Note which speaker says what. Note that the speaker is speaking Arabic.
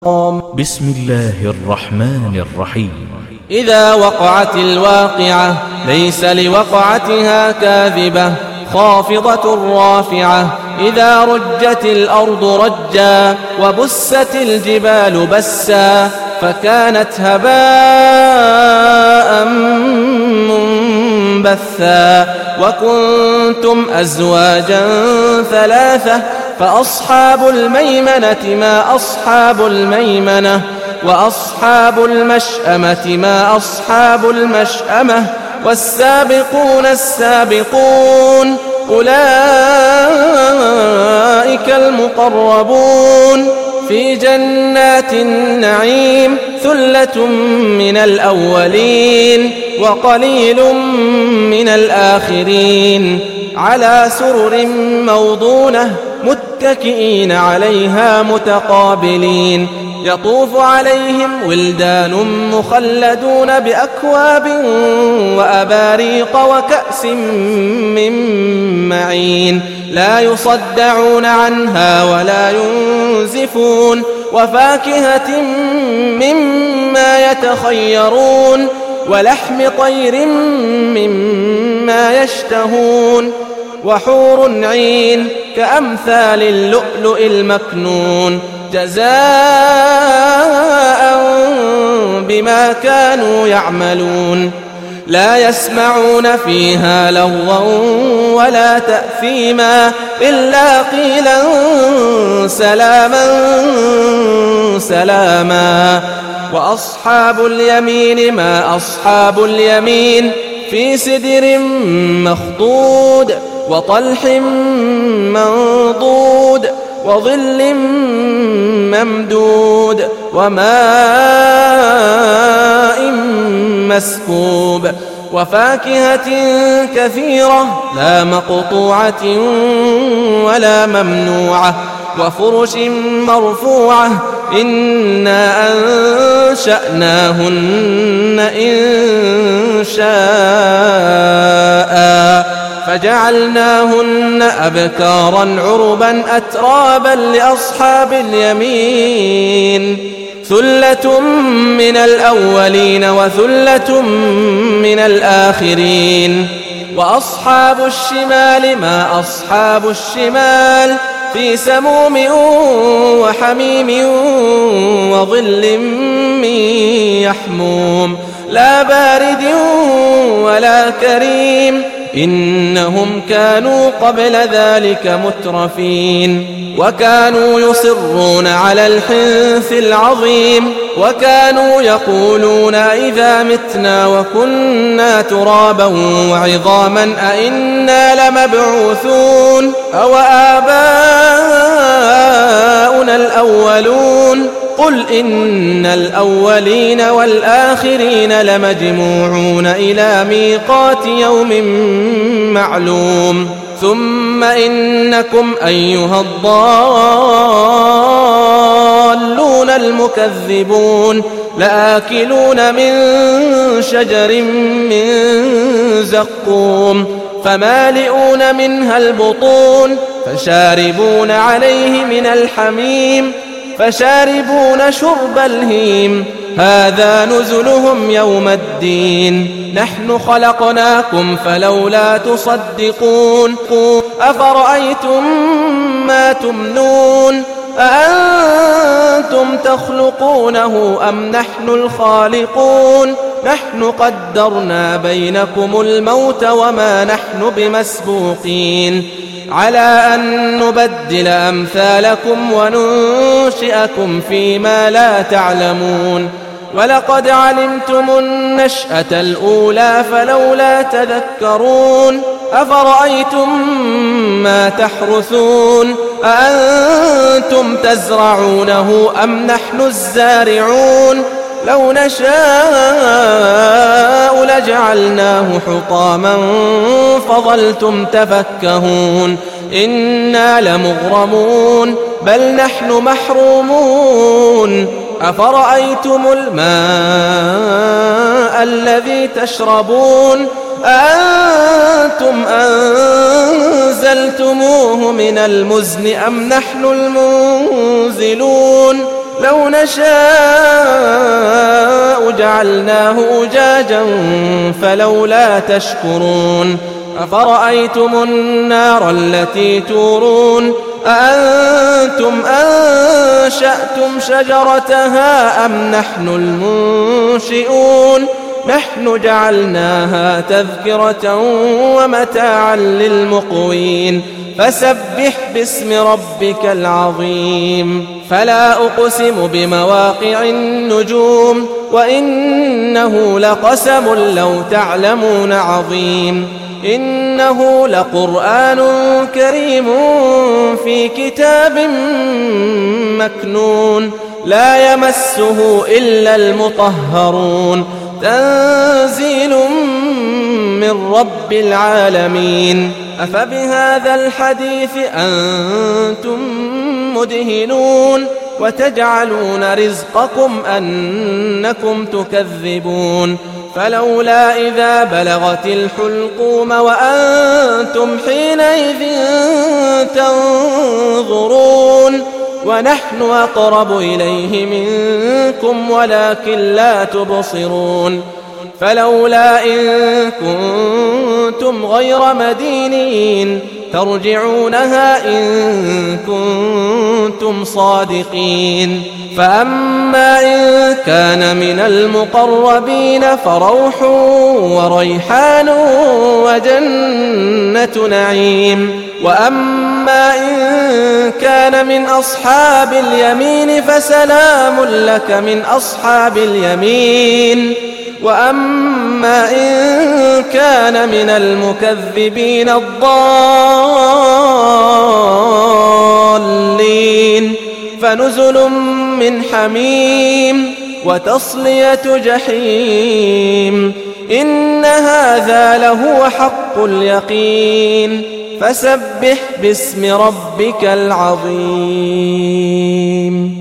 Speaker 1: بسم الله الرحمن الرحيم.
Speaker 2: إذا وقعت الواقعة ليس لوقعتها كاذبة خافضة رافعة. إذا رجت الأرض رجا وبست الجبال بسا فكانت هباء منبثا. وكنتم أزواجا ثلاثة فأصحاب الميمنة ما أصحاب الميمنة وأصحاب المشأمة ما أصحاب المشأمة. والسابقون السابقون أولئك المقربون في جنات النعيم. ثلة من الأولين وقليل من الآخرين. على سرر موضونة متكئين عليها متقابلين. يطوف عليهم ولدان مخلدون بأكواب وأباريق وكأس من معين. لا يصدعون عنها ولا ينزفون. وفاكهة مما يتخيرون ولحم طير مما يشتهون. وحور عين كأمثال اللؤلؤ المكنون جزاء بما كانوا يعملون. لا يسمعون فيها لغوا ولا تأثيما إلا قيلا سلاما سلاما. وأصحاب اليمين ما أصحاب اليمين في سدر مخضود وطلح منضود وظل ممدود وماء مسكوب. وفاكهة كثيرة لا مقطوعة ولا ممنوعة. وفرش مرفوعة إنا أنشأناهن إنشاء فجعلناهن أبكارا عربا أترابا لأصحاب اليمين. ثلة من الأولين وثلة من الآخرين. وأصحاب الشمال ما أصحاب الشمال في سموم وحميم وظل من يحموم لا بارد ولا كريم. إنهم كانوا قبل ذلك مترفين وكانوا يصرون على الحنث العظيم. وكانوا يقولون إذا متنا وكنا ترابا وعظاما أئنا لمبعوثون أو آباؤنا الأولون. قل إن الأولين والآخرين لمجموعون إلى ميقات يوم معلوم. ثم إنكم أيها الضالون المكذبون لآكلون من شجر من زقوم فمالئون منها البطون فشاربون عليه من الحميم فشاربون شرب الهيم. هذا نزلهم يوم الدين. نحن خلقناكم فلولا تصدقون. أفرأيتم ما تمنون أأنتم تخلقونه أم نحن الخالقون. نحن قدرنا بينكم الموت وما نحن بمسبوقين على أن نبدل أمثالكم وننشئكم فيما لا تعلمون. ولقد علمتم النشأة الأولى فلولا تذكرون. أفرأيتم ما تحرثون أأنتم تزرعونه أم نحن الزارعون. لو نشاء لجعلناه حطاما فظلتم تفكهون. إنا لمغرمون بل نحن محرومون. أفرأيتم الماء الذي تشربون أأنتم أنزلتموه من المزن أم نحن المنزلون. لو نشاء جعلناه أجاجا فلولا تشكرون أفرأيتم النار التي تورون أأنتم أنشأتم شجرتها أم نحن المنشئون نحن جعلناها تذكرة ومتاعا للمقوين فسبح باسم ربك العظيم فلا أقسم بمواقع النجوم وإنه لقسم لو تعلمون عظيم إنه لقرآن كريم في كتاب مكنون لا يمسه إلا المطهرون تنزيل من رب العالمين أفبهذا الحديث أنتم مدهنون وتجعلون رزقكم أنكم تكذبون فلولا إذا بلغت الحلقوم وأنتم حينئذ تنظرون ونحن أقرب إليه منكم ولكن لا تبصرون فلولا إن كنتم غير مدينين ترجعونها إن كنتم صادقين فأما إن كان من المقربين فروح وريحان وجنة نعيم وأما إن كان من أصحاب اليمين فسلام لك من أصحاب اليمين وأما إن كان من المكذبين الضالين فنزل من حميم وتصلية جحيم إن هذا لهو حق اليقين فسبح باسم ربك العظيم